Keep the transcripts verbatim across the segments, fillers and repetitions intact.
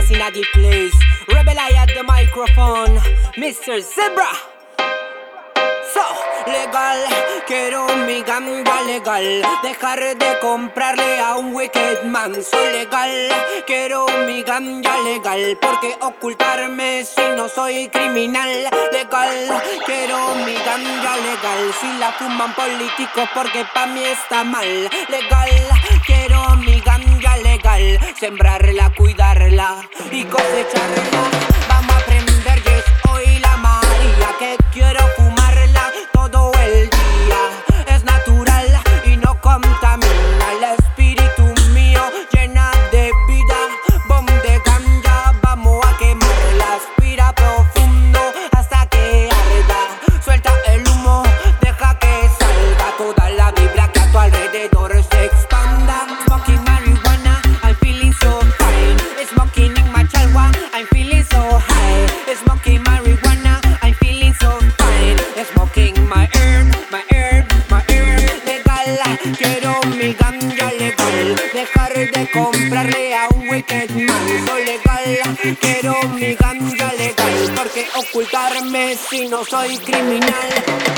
Vegas in a the place. Rebel I at the microphone, mister Zebra. So, legal, quiero mi ganja legal. Dejar de comprarle a un wicked man. So legal, quiero mi ganja legal. Porque ocultarme si no soy criminal. Legal, quiero mi ganja legal. Si la fuman políticos porque pa' mí está mal. Legal, quiero mi ganja legal. Sembrarla, cuidarla y cosecharla. Vamos a aprender, yes, hoy la María. Que quiero fumarla todo el día. Es natural y no contamina. El espíritu mío llena de vida. Bomb de ganja, vamos a quemarla. Aspira profundo hasta que arda. Suelta el humo, deja que salga toda la vibra que a tu alrededor se expanda. Smoking marijuana, I'm feeling so fine. Smoking in my chalwa, I'm feeling so high. Smoking marijuana, I'm feeling so fine. Smoking my herb, my herb, my herb. Legal, quiero mi ganja legal. Dejar de comprarle a un wicked man. So legal, quiero mi ganja legal. Porque ocultarme si no soy criminal.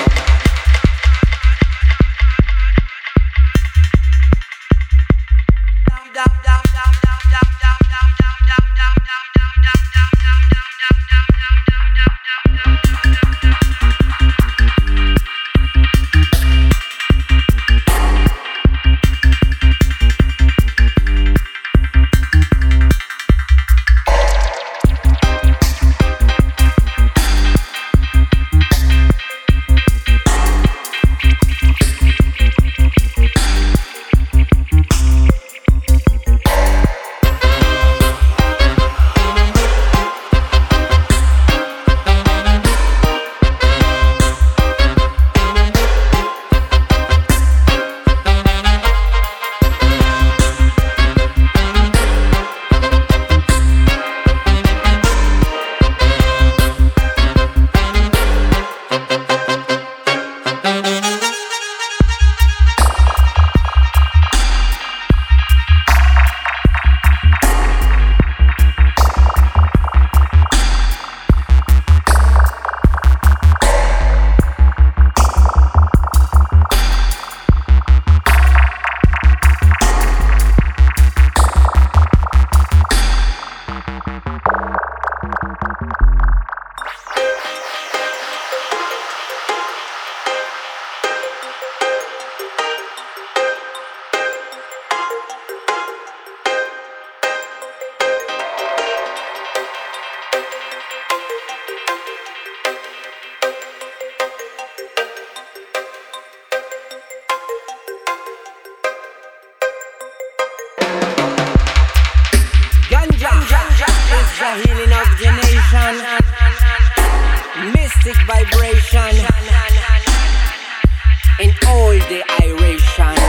The healing of the nation, mystic vibration in all the iration.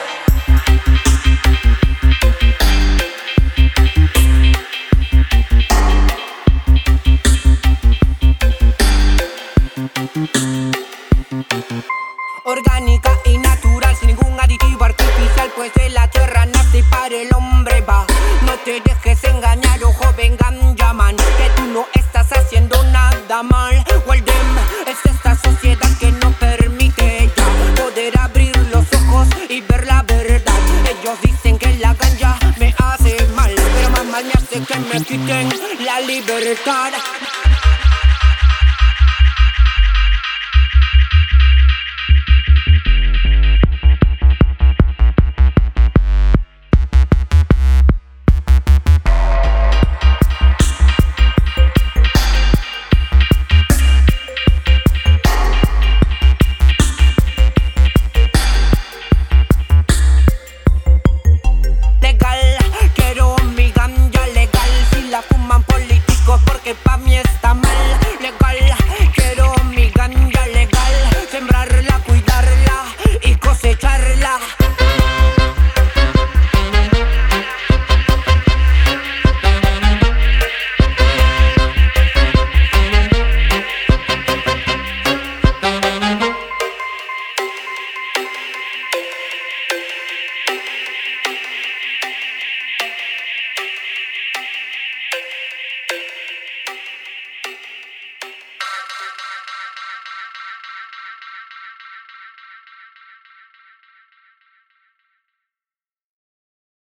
Orgánica y natural, sin ningún aditivo artificial, pues de la tierra nace y para el hombre va. No te dejes engañar, oh joven ganjaman, que tú no estás haciendo nada mal. Well, them, es esta sociedad que no permite ya poder abrir los ojos y ver la verdad. Ellos dicen que la ganja me hace mal, pero más mal me hace que me quiten la libertad. Fuma